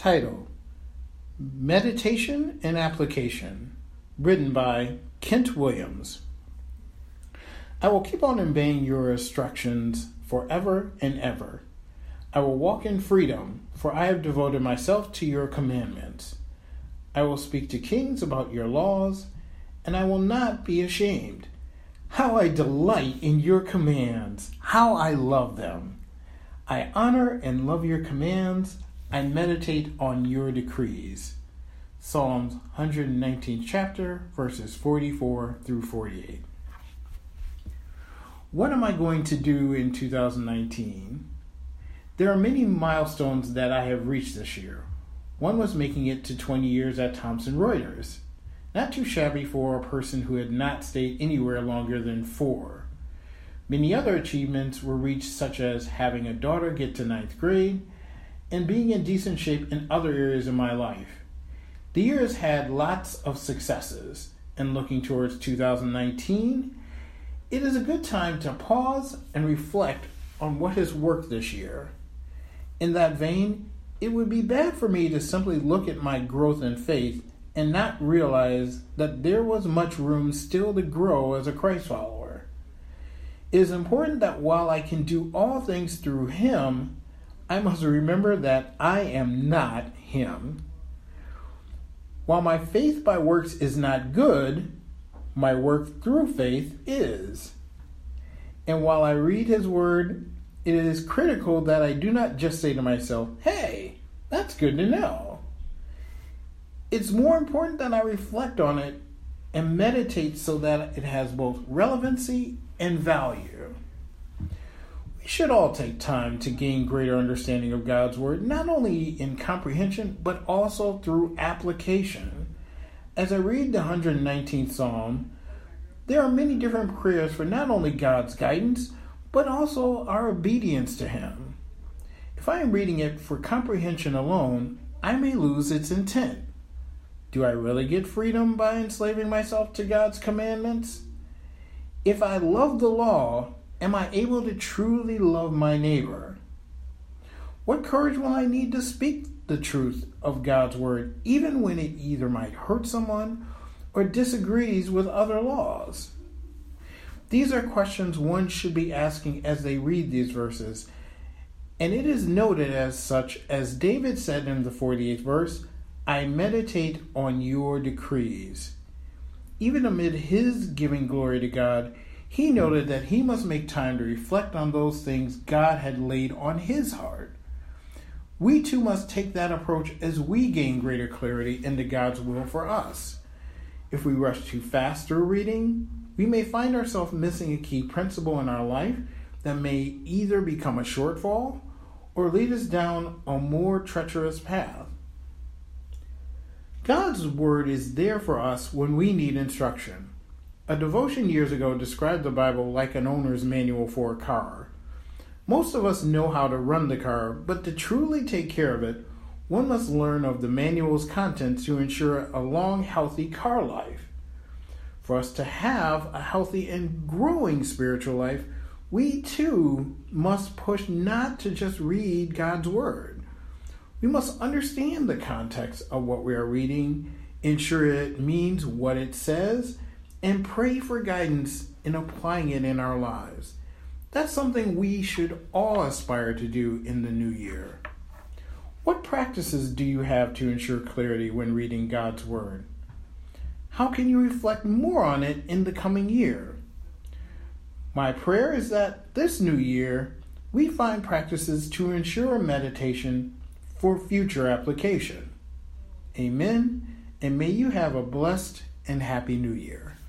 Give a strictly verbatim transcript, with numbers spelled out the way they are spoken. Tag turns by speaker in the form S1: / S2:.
S1: Title: Meditation and Application, written by Kent Williams. I will keep on obeying your instructions forever and ever. I will walk in freedom, for I have devoted myself to your commandments. I will speak to kings about your laws, and I will not be ashamed. How I delight in your commands! How I love them! I honor and love your commands. I meditate on your decrees. Psalms one nineteenth chapter, verses forty-four through forty-eight. What am I going to do in two thousand nineteen? There are many milestones that I have reached this year. One was making it to twenty years at Thomson Reuters. Not too shabby for a person who had not stayed anywhere longer than four. Many other achievements were reached, such as having a daughter get to ninth grade and being in decent shape in other areas of my life. The year has had lots of successes, and looking towards two thousand nineteen, it is a good time to pause and reflect on what has worked this year. In that vein, it would be bad for me to simply look at my growth in faith and not realize that there was much room still to grow as a Christ follower. It is important that while I can do all things through Him, I must remember that I am not Him. While my faith by works is not good, my work through faith is. And while I read His Word, it is critical that I do not just say to myself, "Hey, that's good to know." It's more important that I reflect on it and meditate so that it has both relevancy and value. We should all take time to gain greater understanding of God's Word, not only in comprehension, but also through application. As I read the one hundred nineteenth Psalm, there are many different prayers for not only God's guidance, but also our obedience to Him. If I am reading it for comprehension alone, I may lose its intent. Do I really get freedom by enslaving myself to God's commandments? If I love the law, am I able to truly love my neighbor? What courage will I need to speak the truth of God's Word, even when it either might hurt someone or disagrees with other laws? These are questions one should be asking as they read these verses, and it is noted as such, as David said in the forty-eighth verse, "I meditate on your decrees." Even amid his giving glory to God, he noted that he must make time to reflect on those things God had laid on his heart. We too must take that approach as we gain greater clarity into God's will for us. If we rush too fast through reading, we may find ourselves missing a key principle in our life that may either become a shortfall or lead us down a more treacherous path. God's Word is there for us when we need instruction. A devotion years ago described the Bible like an owner's manual for a car. Most of us know how to run the car, but to truly take care of it, one must learn of the manual's contents to ensure a long, healthy car life. For us to have a healthy and growing spiritual life, we too must push not to just read God's Word. We must understand the context of what we are reading, ensure it means what it says, and pray for guidance in applying it in our lives. That's something we should all aspire to do in the new year. What practices do you have to ensure clarity when reading God's Word? How can you reflect more on it in the coming year? My prayer is that this new year, we find practices to ensure meditation for future application. Amen, and may you have a blessed and happy new year.